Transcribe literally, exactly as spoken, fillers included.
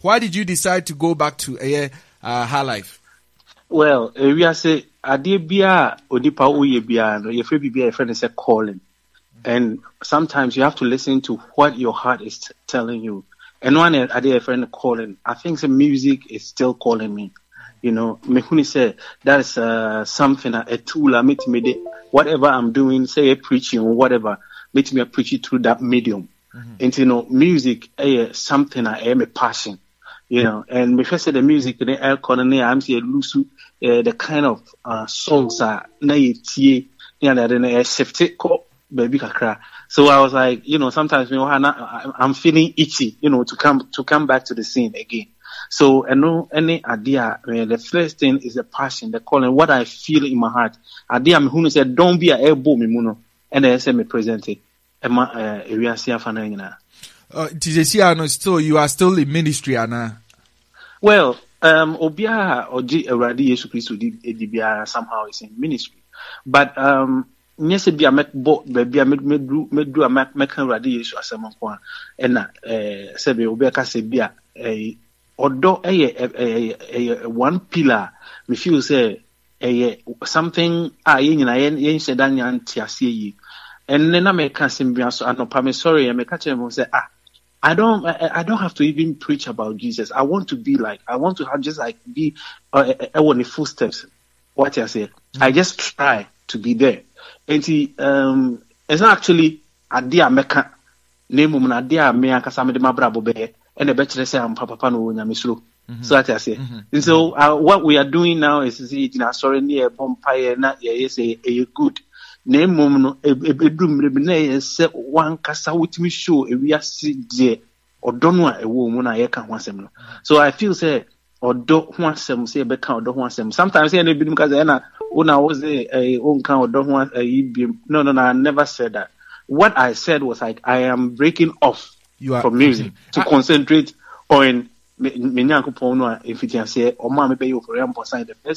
Why did you decide to go back to uh, uh, High Life? Well, uh, we are say adebia odipa oyebia no. Your friend be a friend is calling, and sometimes you have to listen to what your heart is t- telling you. And one I did a friend calling. I think the music is still calling me. You know, Mehuni said that's uh, something, a tool I meet me whatever I'm doing, say a preaching or whatever, make me preach it through that medium. Mm-hmm. And you know, music is uh, something I am a passion. You know, and before say the music, the air colony, I'm saying loose, the kind of uh, songs are na ye yeah, then shift it, baby kakra. So I was like, you know, sometimes you know, I'm feeling itchy, you know, to come to come back to the scene again. So I know any idea. I mean, the first thing is the passion, the calling, what I feel in my heart. Idea me who said, "Don't be a elbow me muno," and then say me present it. Emma, we are seeing fanana. Uh, still, you are still in ministry, Anna. Well, um, Obia or G. Eradi Yesu Christo Dibia somehow is in ministry, but um. Yes, be a make boat, baby. I made me do me do a make make Eradi Yesu asamakwa, and na eh sebe Obia kase bia eh odo eh eh one pillar. Me feel say eh something ah yen na yen yen shedan yan tiase yi, and then I make kasim bia so anopa me sorry I make catch him say ah. I don't. I, I don't have to even preach about Jesus. I want to be like. I want to have just like be. Uh, uh, uh, the footsteps. What I say. Mm-hmm. I just try to be there. And see, um, it's not actually a dear meka name woman a dear me and kasame de mabrabo be and the better say I'm papa no nyamislo. So that I say. Mm-hmm. And so uh, what we are doing now is see in a sorry near Bompire na yes a a good. Name mum a bedroom rebine say one kasa with me show a we are sit there or don't want a woman I can want them. So I feel say or don't want them say be count don't want them. Sometimes say any because I when I was a own count or don't want a no no no I never said that. What I said was like I am breaking off you are, from music mm-hmm. to I, concentrate on me nyanko pono if it say or mama be you for example sign the first